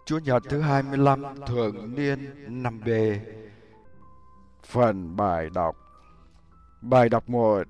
Chúa nhật thứ 25 thường niên năm B. Phần bài đọc. Bài đọc 1.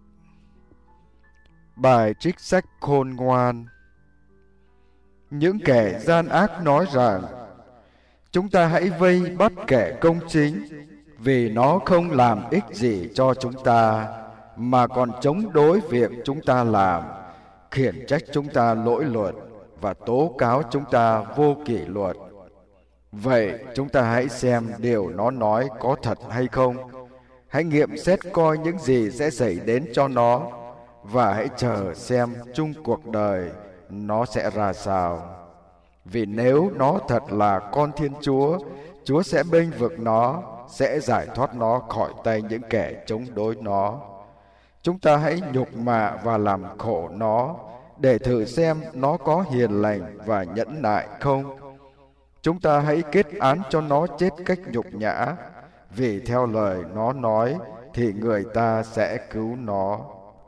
Bài trích sách khôn ngoan. Những kẻ gian ác nói rằng chúng ta hãy vây bắt kẻ công chính, vì nó không làm ích gì cho chúng ta, mà còn chống đối việc chúng ta làm, khiển trách chúng ta lỗi luật và tố cáo chúng ta vô kỷ luật. Vậy chúng ta hãy xem điều nó nói có thật hay không. Hãy nghiệm xét coi những gì sẽ xảy đến cho nó, và hãy chờ xem chung cuộc đời nó sẽ ra sao. Vì nếu nó thật là con Thiên Chúa, Chúa sẽ bênh vực nó, sẽ giải thoát nó khỏi tay những kẻ chống đối nó. Chúng ta hãy nhục mạ và làm khổ nó, để thử xem nó có hiền lành và nhẫn nại không. Chúng ta hãy kết án cho nó chết cách nhục nhã, vì theo lời nó nói thì người ta sẽ cứu nó.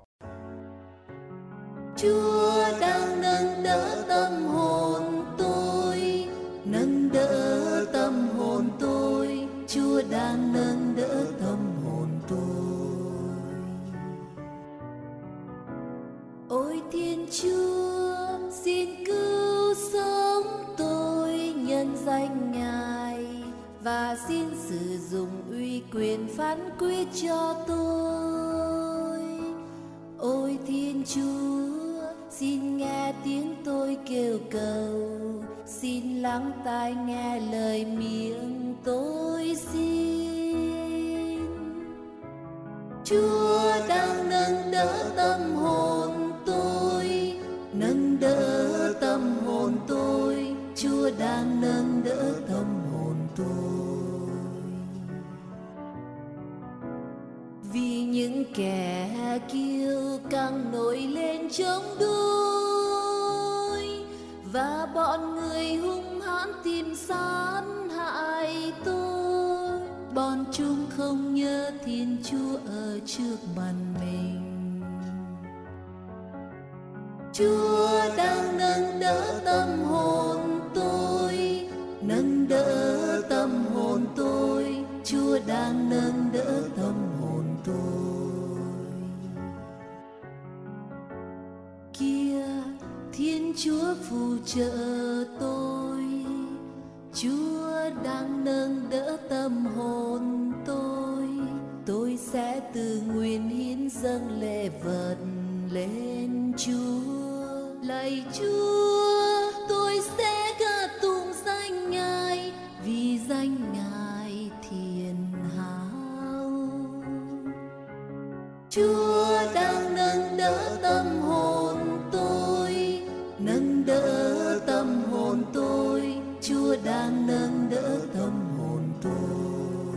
Chúa đang nâng đỡ tâm hồn tôi, nâng đỡ tâm hồn tôi. Chúa đang nâng đỡ tâm hồn tôi. Ôi Thiên Chúa, xin cứu sống tôi nhân danh Ngài, và xin sử dụng uy quyền phán quyết cho tôi. Ôi Thiên Chúa, xin nghe tiếng tôi kêu cầu, xin lắng tai nghe lời miệng tôi xin. Chúa đang nâng đỡ tâm hồn tôi, nâng đỡ tâm hồn tôi. Chúa đang nâng đỡ tâm hồn tôi. Vì những kẻ kiêu căng nổi lên chống đối, và bọn người hung hãn tìm san hại tôi, bọn chúng không nhớ Thiên Chúa ở trước mặt mình. Chúa đang nâng đỡ tâm hồn tôi, nâng đỡ tâm hồn tôi. Chúa đang nâng đỡ tâm hồn tôi. Kia Thiên Chúa phù trợ tôi, Chúa đang nâng đỡ tâm hồn tôi. Tôi sẽ tự nguyện hiến dâng lễ vật lên Chúa. Lạy Chúa, tôi sẽ ca tụng danh Ngài, vì danh Ngài thiện hảo. Chúa đang nâng đỡ tâm hồn tôi, nâng đỡ tâm hồn tôi. Chúa đang nâng đỡ tâm hồn tôi.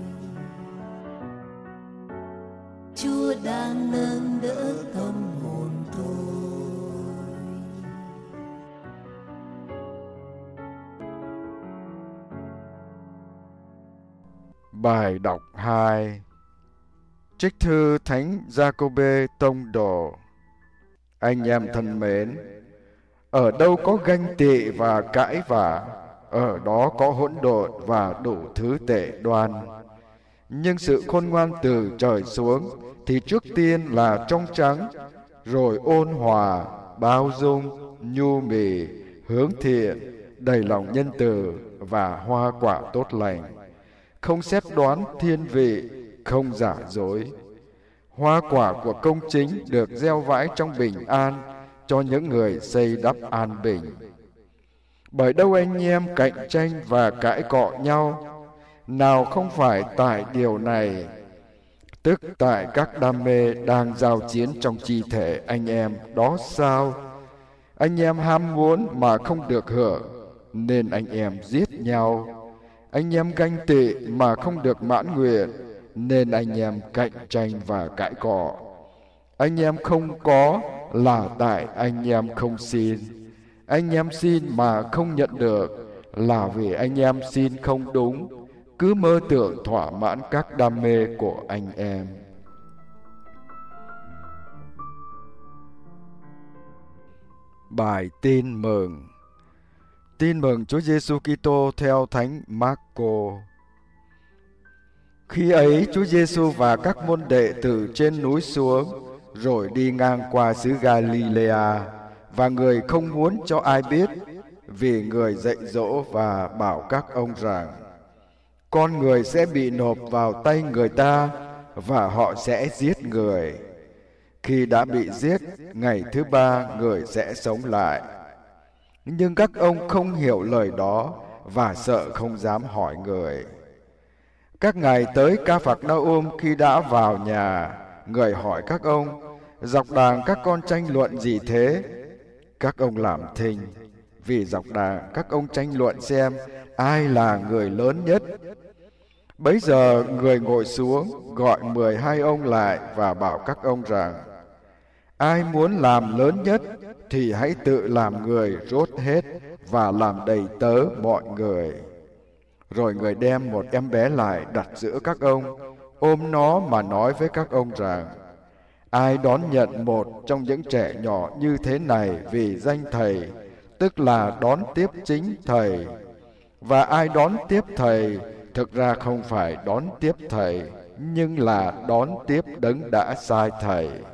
Chúa đang nâng đỡ tâm hồn tôi. Bài đọc 2. Trích thư Thánh Giacôbê Tông Đồ. Anh em thân mến, ở đâu có ganh tị và cãi vã, ở đó có hỗn độn và đủ thứ tệ đoan. Nhưng sự khôn ngoan từ trời xuống thì trước tiên là trong trắng, rồi ôn hòa, bao dung, nhu mì, hướng thiện, đầy lòng nhân từ và hoa quả tốt lành, không xét đoán thiên vị, không giả dối. Hoa quả của công chính được gieo vãi trong bình an cho những người xây đắp an bình. Bởi đâu anh em cạnh tranh và cãi cọ nhau, nào không phải tại điều này, tức tại các đam mê đang giao chiến trong chi thể anh em đó sao? Anh em ham muốn mà không được hưởng, nên anh em giết nhau. Anh em ganh tị mà không được mãn nguyện, nên anh em cạnh tranh và cãi cọ. Anh em không có là tại anh em không xin. Anh em xin mà không nhận được là vì anh em xin không đúng, cứ mơ tưởng thỏa mãn các đam mê của anh em. Bài tin mừng. Tin mừng Chúa Giêsu Kitô theo Thánh Marco. Khi ấy Chúa Giêsu và các môn đệ từ trên núi xuống, rồi đi ngang qua xứ Galilea, và người không muốn cho ai biết, vì người dạy dỗ và bảo các ông rằng: con người sẽ bị nộp vào tay người ta, và họ sẽ giết người. Khi đã bị giết, ngày thứ ba người sẽ sống lại. Nhưng các ông không hiểu lời đó, và sợ không dám hỏi người. Các ngày tới Ca-phạc-na-um, khi đã vào nhà, người hỏi các ông: dọc đàng các con tranh luận gì thế? Các ông làm thinh, vì dọc đàng các ông tranh luận xem ai là người lớn nhất. Bấy giờ người ngồi xuống, gọi 12 ông lại và bảo các ông rằng: ai muốn làm lớn nhất thì hãy tự làm người rốt hết và làm đầy tớ mọi người. Rồi người đem một em bé lại đặt giữa các ông, ôm nó mà nói với các ông rằng: ai đón nhận một trong những trẻ nhỏ như thế này vì danh Thầy, tức là đón tiếp chính Thầy. Và ai đón tiếp Thầy, thực ra không phải đón tiếp Thầy, nhưng là đón tiếp Đấng đã sai Thầy.